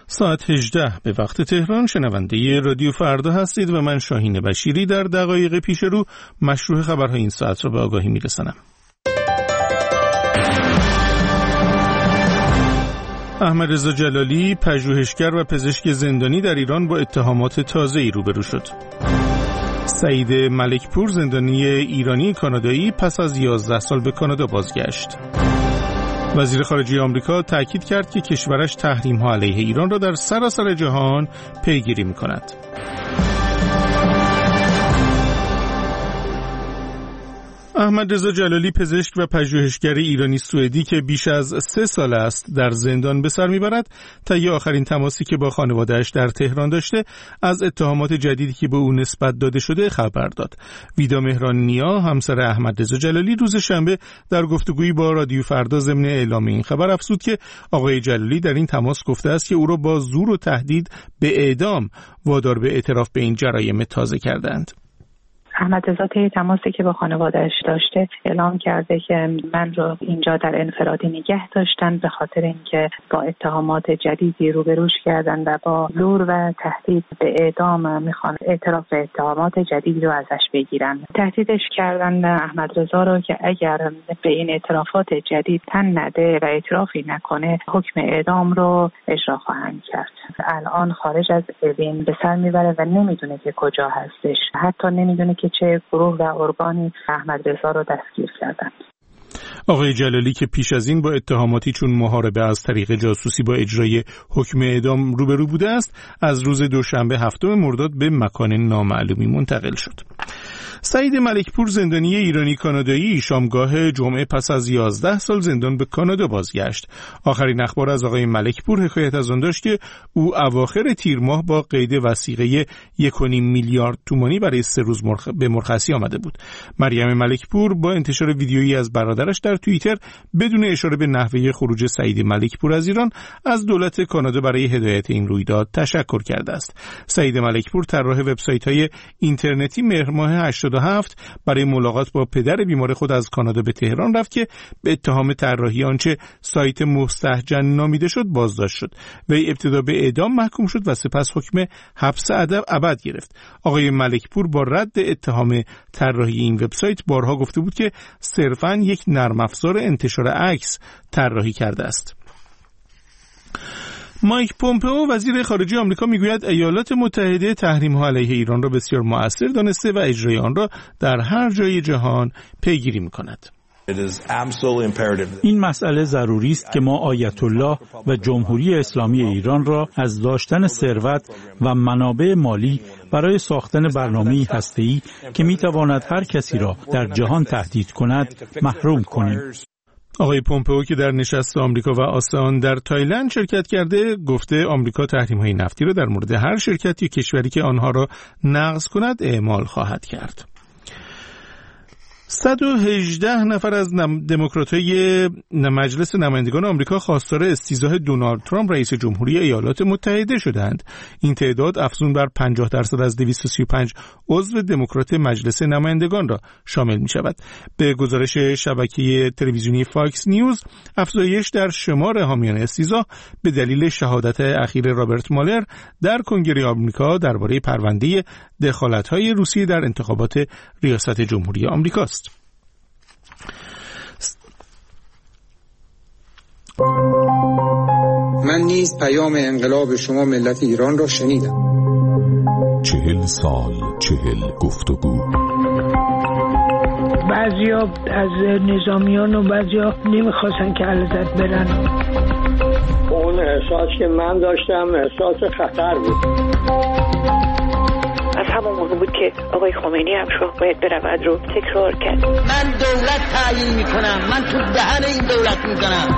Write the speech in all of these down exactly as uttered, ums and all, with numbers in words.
ساعت هجده به وقت تهران. شنونده رادیو فردا هستید و من شاهین بشیری در دقایق پیش رو مشروع خبرهای این ساعت را به آگاهی میرسانم. احمد رضا جلالی، پژوهشگر و پزشک زندانی در ایران، با اتهامات تازه‌ای روبرو شد. سعید ملکپور، زندانی ایرانی کانادایی، پس از یازده سال به کانادا بازگشت. وزیر خارجه آمریکا تأکید کرد که کشورش تحریم‌ها علیه ایران را در سراسر جهان پیگیری می‌کند. احمد رضا جلالی، پزشک و پژوهشگر ایرانی سوئدی که بیش از سه سال است در زندان به سر میبرد، طی آخرین تماسی که با خانواده‌اش در تهران داشته، از اتهامات جدیدی که به او نسبت داده شده خبر داد. ویدا مهرانیا، همسر احمد رضا جلالی، روز شنبه در گفتگویی با رادیو فردا ضمن اعلام این خبر افزود که آقای جلالی در این تماس گفته است که او را با زور و تهدید به اعدام وادار به اعتراف به این جرایم تازه کردند. احمد رضا طی تماسی که با خانواده‌اش داشته اعلام کرده که من رو اینجا در انفرادی نگه داشتن به خاطر اینکه با اتهامات جدیدی روبروش کردن و با زور و تهدید به اعدام میخوان اعتراف به اتهامات جدیدی رو ازش بگیرن. تهدیدش کردن احمد رضا رو که اگر به این اعترافات جدید تن نده و اعترافی نکنه، حکم اعدام رو اجرا خواهند کرد. الان خارج از اوین به سر میبره و نمیدونه که کجا هستش، حتی نمیدونه که چه گروه و ارگانی احمد رضا رو دستگیر کردند. آقای جلالی که پیش از این با اتهاماتی چون محاربه از طریق جاسوسی با اجرای حکم اعدام روبرو بوده است، از روز دوشنبه هفتم مرداد به مکان نامعلومی منتقل شد. سعید ملکپور، زندانی ایرانی کانادایی، شامگاه جمعه پس از یازده سال زندان به کانادا بازگشت. آخرین اخبار از آقای ملکپور حکایت از آن داشت که او اواخر تیر ماه با قید وثیقه یک و نیم میلیارد تومانی برای سه روز مرخ... به مرخصی آمده بود. مریم ملکپور با انتشار ویدیویی از برادرش در توییتر بدون اشاره به نحوه خروج سعید ملکپور از ایران از دولت کانادا برای هدایت این رویداد تشکر کرده است. سعید ملکپور طراح وبسایت‌های اینترنتی مهر ماه هشتاد و هفت برای ملاقات با پدر بیمار خود از کانادا به تهران رفت که به اتهام طراحی آنچه سایت مستهجن نامیده شد بازداشت شد. وی ابتدا به اعدام محکوم شد و سپس حکم حبس ابد گرفت. آقای ملکپور با رد اتهام طراحی این وبسایت بارها گفته بود که صرفاً یک نرم افزار انتشار عکس طراحی کرده است. مایک پومپئو، وزیر خارجه آمریکا، میگوید ایالات متحده تحریم‌ها علیه ایران را بسیار مؤثر دانسته و اجرای آن را در هر جای جهان پیگیری می‌کند. این مسئله ضروری است که ما آیت الله و جمهوری اسلامی ایران را از داشتن ثروت و منابع مالی برای ساختن برنامه‌ای هسته‌ای که می‌تواند هر کسی را در جهان تهدید کند محروم کنیم. آقای پومپئو که در نشست آمریکا و آسئان در تایلند شرکت کرده، گفته آمریکا تحریم‌های نفتی را در مورد هر شرکت یا کشوری که آنها را نقض کند اعمال خواهد کرد. صد و هجده نفر از دموکرات‌های مجلس نمایندگان آمریکا خواستار استیضاح دونالد ترامپ رئیس جمهوری ایالات متحده شدند. این تعداد افزون بر پنجاه درصد از دویست و سی و پنج عضو دموکرات مجلس نمایندگان را شامل می شود. به گزارش شبکه تلویزیونی فاکس نیوز، افزایش در شمار حامیان استیضاح به دلیل شهادت اخیر رابرت مالر در کنگره آمریکا درباره پرونده دخالت‌های روسیه در انتخابات ریاست جمهوری آمریکاست. من نیز پیام انقلاب شما ملت ایران را شنیدم. چهل سال، چهل گفتگو. بعضیا از نظامیان و بعضیا نمیخواستن که علازت برن. اون احساس که من داشتم احساس خطر بود. از همون موقع بود که آقای خمینی هم شاه باید برود رو تکرار کرد. من دولت تعیین میکنم، من تو دهن این دولت میزنم.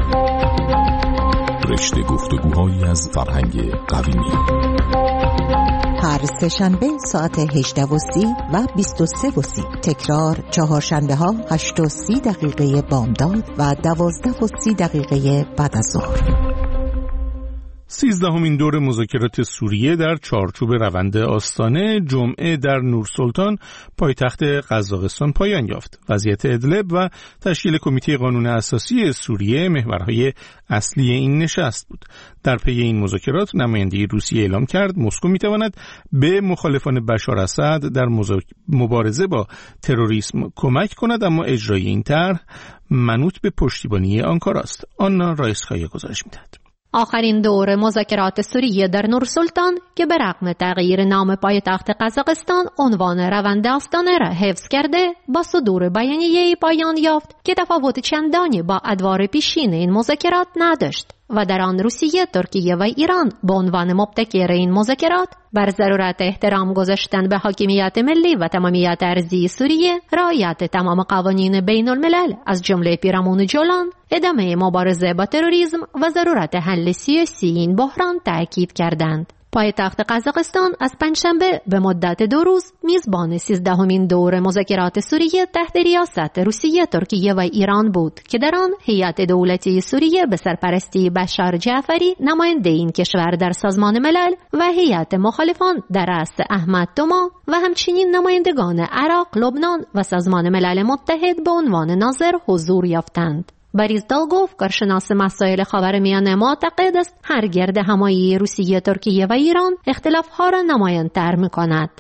رشته گفتگوهایی از فرهنگ قویمی. هر سه شنبه ساعت هجده و سی و بیست و سه و سی. تکرار چهارشنبه ها هشت و سی دقیقه بامداد و دوازده و سی دقیقه بعد از ظهر. سیزدهمین دور مذاکرات سوریه در چارچوب روند آستانه جمعه در نورسلطان پایتخت قزاقستان پایان یافت. وضعیت ادلب و تشکیل کمیته قانون اساسی سوریه محورهای اصلی این نشست بود. در پی این مذاکرات نماینده روسیه اعلام کرد مسکو میتواند به مخالفان بشار اسد در مبارزه با تروریسم کمک کند، اما اجرای این طرح منوط به پشتیبانی آنکارا است. آنا رایسکایا گزارش میدهد. آخرین دور مذاکرات سوریه در نورسلطان که به رغم تغییر نام پایتخت قزاقستان عنوان روند آستانه را حفظ کرده با صدور بیانیه‌ای پایان یافت که تفاوت چندانی با ادوار پیشین این مذاکرات نداشت و در آن روسیه، ترکیه و ایران به عنوان مبتکر این مذاکرات بر ضرورت احترام گذاشتن به حاکمیت ملی و تمامیت ارضی سوریه، رعایت تمام قوانین بین الملل از جمله پیرامون جولان، ادامه مبارزه با تروریسم و ضرورت حل سیاسی این بحران تأکید کردند. پایتخت قزاقستان از پنجشنبه به مدت دو روز میزبان سیزدهمین دور مذاکرات سوریه تحت ریاست روسیه، ترکیه و ایران بود که در آن هیئت دولتی سوریه به سرپرستی بشار جعفری نماینده این کشور در سازمان ملل و هیئت مخالفان در رأس احمد توما و همچنین نمایندگان عراق، لبنان و سازمان ملل متحد به عنوان ناظر حضور یافتند. بریز دالگوف، کارشناس مسائل خاورمیانه، معتقد است هر گرد همایی روسیه، ترکیه و ایران اختلاف‌ها را نمایان‌تر می‌کند.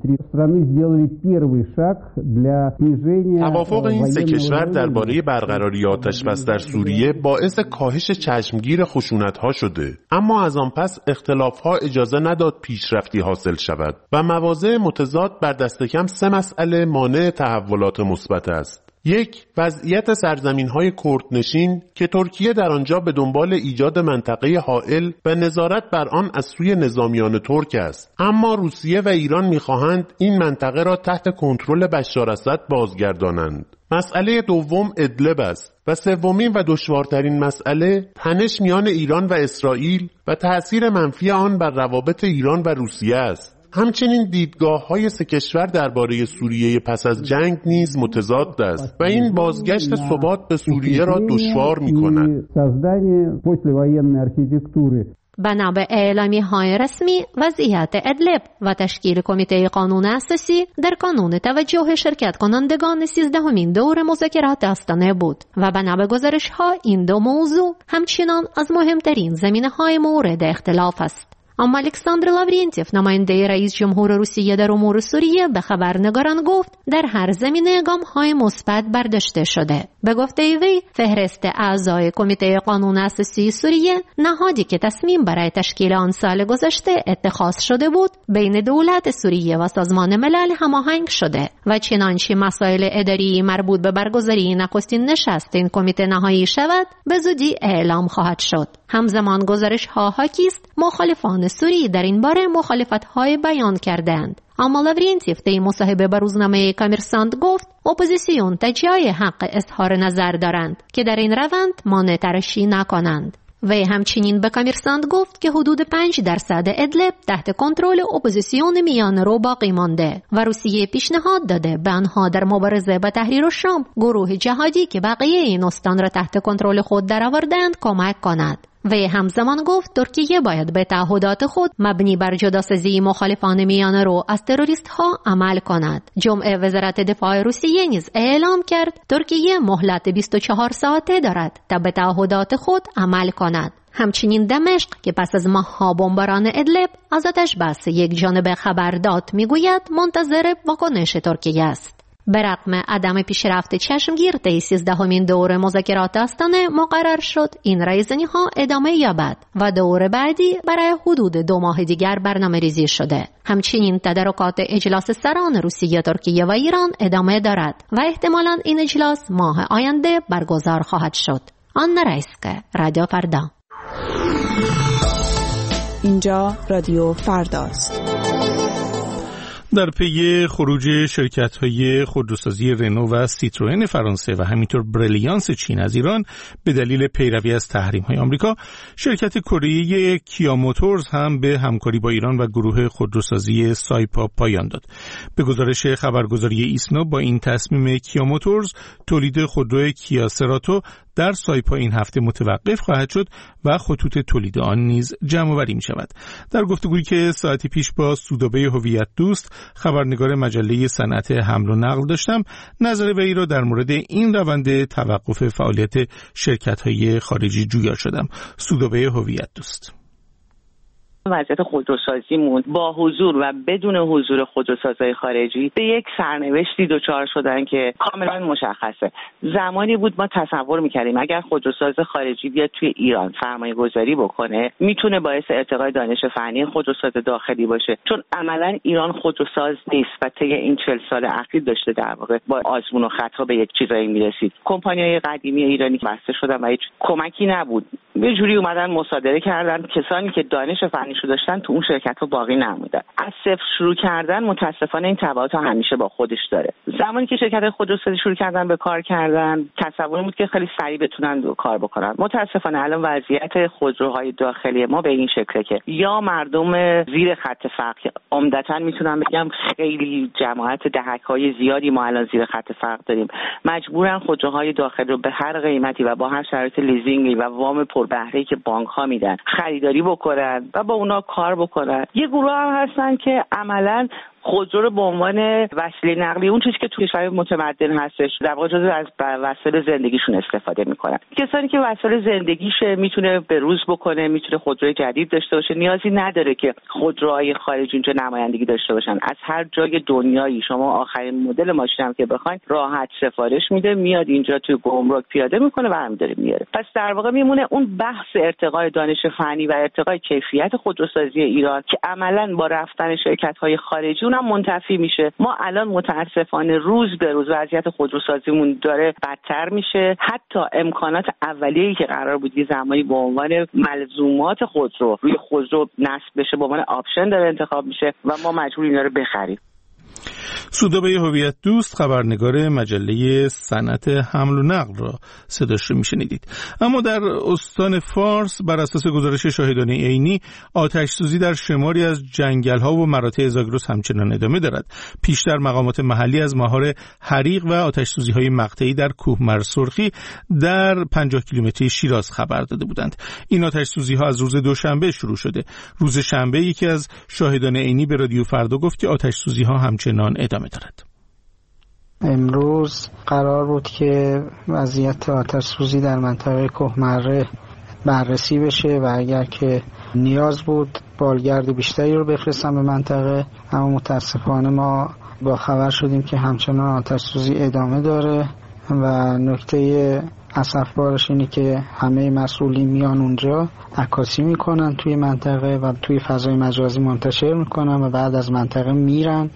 توافق این سه کشور درباره برقراری آتش‌بس در سوریه باعث کاهش چشمگیر خشونت‌ها شده، اما از آن پس اختلاف‌ها اجازه نداد پیشرفتی حاصل شود و مواضع متضاد بر دست کم سه مسئله مانع تحولات مثبت است. یک، وضعیت سرزمین‌های کردنشین که ترکیه در آنجا به دنبال ایجاد منطقه حائل و نظارت بر آن از سوی نظامیان ترک است، اما روسیه و ایران می‌خواهند این منطقه را تحت کنترل بشار اسد بازگردانند. مسئله دوم ادلب است و سومین و دشوارترین مسئله تنش میان ایران و اسرائیل و تأثیر منفی آن بر روابط ایران و روسیه است. همچنین دیدگاه‌های سه کشور درباره سوریه پس از جنگ نیز متضاد است و این بازگشت ثبات به سوریه را دشوار می‌کند. بنا به اعلامیه‌های رسمی، وضعیت ادلب و تشکیل کمیته قانون اساسی در کانون توجه شرکت کنندگان سیزدهمین دور مذاکرات آستانه بود و بنا به گزارش‌ها این دو موضوع همچنان از مهمترین زمینه‌های مورد اختلاف است. اما الکساندر لاورینتیف، نماینده رئیس جمهور روسیه در امور سوریه، به خبرنگاران گفت در هر زمینه گام‌های مثبت برداشته شده. به گفته وی، فهرست اعضای کمیته قانون اساسی سوریه، نهادی که تصمیم برای تشکیل آن سال گذشته اتخاذ شده بود، بین دولت سوریه و سازمان ملل هماهنگ شده و چنانچه مسائل اداری مربوط به برگزاری نخستین نشست این کمیته نهایی شود، به زودی اعلام خواهد شد. همزمان گزارش‌ها حاکی است مخالفان سوری در این باره مخالفت‌های بیان کردند. اما لاورینتیف در مصاحبه با روزنامه کامرسانت گفت اپوزیسیون تا جای حق اظهار نظر دارند که در این روند مانع تراشی نکنند. و همچنین به کامرسانت گفت که حدود پنج درصد ادلب تحت کنترل اپوزیسیون میان رو باقی مانده و روسیه پیشنهاد داده به آنها در مبارزه با تحریر الشام، گروه جهادی که بقیه این استان را تحت کنترل خود درآوردند، کمک کند. و همزمان گفت ترکیه باید به تعهدات خود مبنی بر جداسازی مخالفان میان رو از تروریست ها عمل کند. جمعه وزارت دفاع روسیه نیز اعلام کرد ترکیه مهلت بیست و چهار ساعته دارد تا به تعهدات خود عمل کند. همچنین دمشق که پس از ماه‌ها بمباران ادلب از آتش‌بس یک جانبه خبر داد میگوید منتظر واکنش ترکیه است. به رغم عدم پیشرفت چشمگیر طی سیزدهمین دور مذاکرات آستانه مقرر شد این رایزنی‌ها ادامه یابد و دور بعدی برای حدود دو ماه دیگر برنامه ریزی شده. همچنین تدارکات اجلاس سران روسیه، ترکیه و ایران ادامه دارد و احتمالاً این اجلاس ماه آینده برگزار خواهد شد. آنا رایسکایا، رادیو فردا. اینجا رادیو فرداست. در پی خروج شرکت‌های خودروسازی رنو و سیتروئن فرانسه و همینطور بریلیانس چین از ایران به دلیل پیروی از تحریم‌های آمریکا، شرکت کره کیا موتورز هم به همکاری با ایران و گروه خودروسازی سایپا پایان داد. به گزارش خبرگزاری ایسنا با این تصمیم کیا موتورز تولید خودرو کیا سراتو در سایپا این هفته متوقف خواهد شد و خطوط تولید آن نیز جمع آوری می شود. در گفتگویی که ساعتی پیش با سودابه هویت دوست خبرنگار مجله صنعت حمل و نقل داشتم، نظر وی را در مورد این روند توقف فعالیت شرکت‌های خارجی جویا شدم. سودابه هویت دوست: وضعیت خودروسازیمون با حضور و بدون حضور خودروسازهای خارجی به یک سرنوشتی دچار شدن که کاملا مشخصه. زمانی بود ما تصور میکردیم اگر خودروساز خارجی بیاد توی ایران سرمایه گذاری بکنه میتونه باعث ارتقای دانش فنی خودروساز داخلی باشه، چون عملا ایران خودروساز نیست و طی این چهل سال اخیر داشته در واقع با آزمون و خطا به یک چیزایی میرسید. کمپانی‌های قدیمی ایرانی بسته شدن و هیچ کمکی نبود، یه جوری اومدن مصادره کردن، کسانی که دانش فنی شو داشتن تو اون شرکت‌ها باقی نموندن. از صفر شروع کردن متاسفانه این تبعات همیشه با خودش داره. زمانی که شرکت‌های خودروسازی شروع کردن به کار کردن تصور بود که خیلی سریع بتونن کار بکنن. متاسفانه الان وضعیت خودروهای داخلی ما به این شکله که یا مردم زیر خط فقر، عمدتاً میتونم بگم خیلی جماعت دهک‌های زیادی ما الان زیر خط فقر داریم، مجبورن خودروهای داخلی رو به هر قیمتی و با هر شرایط لیزینگی و وام پربهره‌ای که بانک‌ها میدن خریداری بکنن و با اونا کار بکنن. یه گروه هم هستن که عملاً خودرو رو به عنوان وسیله نقلیه، اون چیزی که توی کشور متمدن هستش، در واقع جزو از وسایل زندگیشون استفاده میکنن. کسانی که وسایل زندگیشه میتونه به روز بکنه، میتونه خودروی جدید داشته باشه، نیازی نداره که خودروهای خارجی اونجا نمایندگی داشته باشن. از هر جای دنیایی شما آخرین مدل ماشین هم که بخواید راحت سفارش میده، میاد اینجا توی گمرک پیاده میکنه و همینطوری میاره. پس در واقع میمونه اون بحث ارتقای دانش فنی و ارتقای کیفیت خودروسازی ایران که عملاً با رفتن شرکت‌های خارجی اونم منتفی میشه. ما الان متاسفانه روز به روز وضعیت خودروسازیمون داره بدتر میشه. حتی امکانات اولیه‌ای که قرار بود یه زمانی به عنوان ملزومات خودرو روی خودرو نصب بشه به عنوان آپشن داره انتخاب میشه و ما مجبوریم اینا رو بخریم. سودابه هویت دوست خبرنگار مجله صنعت حمل و نقل را صداش رو میشنیدید. اما در استان فارس بر اساس گزارش شاهدان عینی آتش سوزی در شماری از جنگل ها و مراتع زاگرس همچنان ادامه دارد. پیشتر مقامات محلی از مهار حریق و آتش سوزی های مقطعی در کوهمر سرخی در پنجاه کیلومتری شیراز خبر داده بودند. این آتش سوزی ها از روز دوشنبه شروع شده. روز شنبه یکی از شاهدان عینی به رادیو فردا گفت که آتش سوزی ها همچنان ادامه دارد. امروز قرار بود که وضعیت آتش سوزی در منطقه کوهمره بررسی بشه و اگر که نیاز بود بالگرد بیشتری رو بفرستن به منطقه، اما متاسفانه ما با خبر شدیم که همچنان آتش سوزی ادامه داره و نکته اسفبارش اینه که همه مسئولین میان اونجا عکاسی میکنن توی منطقه و توی فضای مجازی منتشر میکنن و بعد از منطقه میرن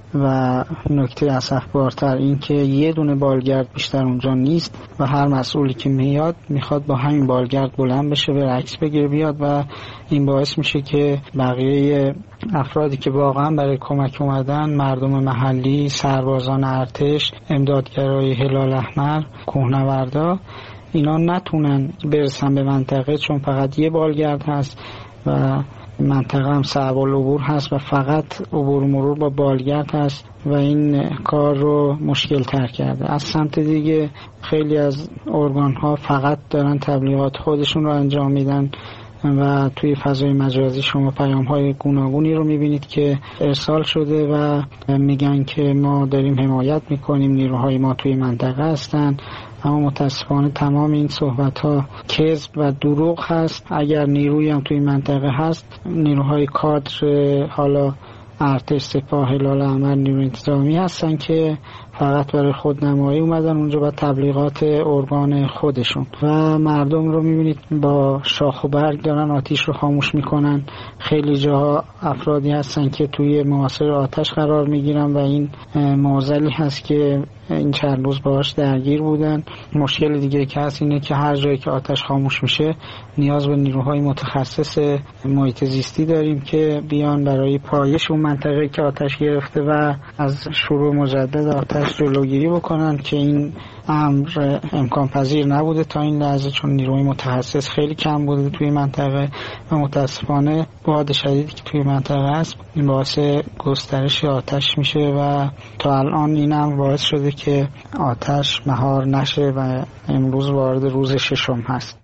و نکته اسفبارتر این که یه دونه بالگرد بیشتر اونجا نیست و هر مسئولی که میاد میخواد با همین بالگرد بلند بشه بره عکس بگیره بیاد و این باعث میشه که بقیه افرادی که واقعا برای کمک اومدن، مردم محلی، سربازان ارتش، امدادگرای هلال احمر، کوهنوردا، اینا نتونن برسن به منطقه چون فقط یه بالگرد هست و منطقه هم صعب العبور هست و فقط عبور مرور با بالگرد هست و این کار رو مشکل تر کرده. از سمت دیگه خیلی از ارگان ها فقط دارن تبلیغات خودشون رو انجام میدن و توی فضای مجازی شما پیام های گوناگونی رو میبینید که ارسال شده و میگن که ما داریم حمایت میکنیم، نیروهای ما توی منطقه هستن، اما متاسفانه تمام این صحبت ها کذب و دروغ هست. اگر نیرویی هم توی منطقه هست، نیروهای کادر حالا ارتش، سپاه، هلال احمر، نیروی انتظامی هستن که فقط برای خودنمایی اومدن اونجا با تبلیغات ارگان خودشون و مردم رو میبینید با شاخ و برگ دارن آتیش رو خاموش میکنن. خیلی جاها افرادی هستن که توی محاصره آتش قرار میگیرن و این معضلی هست که این چند روز باهاش درگیر بودن. مشکل دیگه که هست اینه که هر جایی که آتش خاموش میشه نیاز به نیروهای متخصص محیط زیستی داریم که بیان برای پایش اون منطقه که آتش گرفته و از شروع مجدد آتش جلوگیری بکنن که این امر امکان پذیر نبوده تا این لحظه چون نیروی متخصص خیلی کم بوده توی منطقه و متاسفانه باد شدیدی که توی منطقه هست این باعث گسترش آتش میشه و تا الان این هم باعث شده که آتش مهار نشه و امروز وارد روز ششم هست.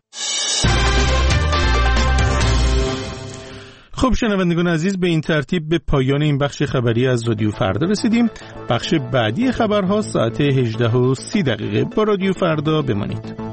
خب شنوندگان عزیز، به این ترتیب به پایان این بخش خبری از رادیو فردا رسیدیم. بخش بعدی خبرها ساعت هجده و سی دقیقه با رادیو فردا بمانید.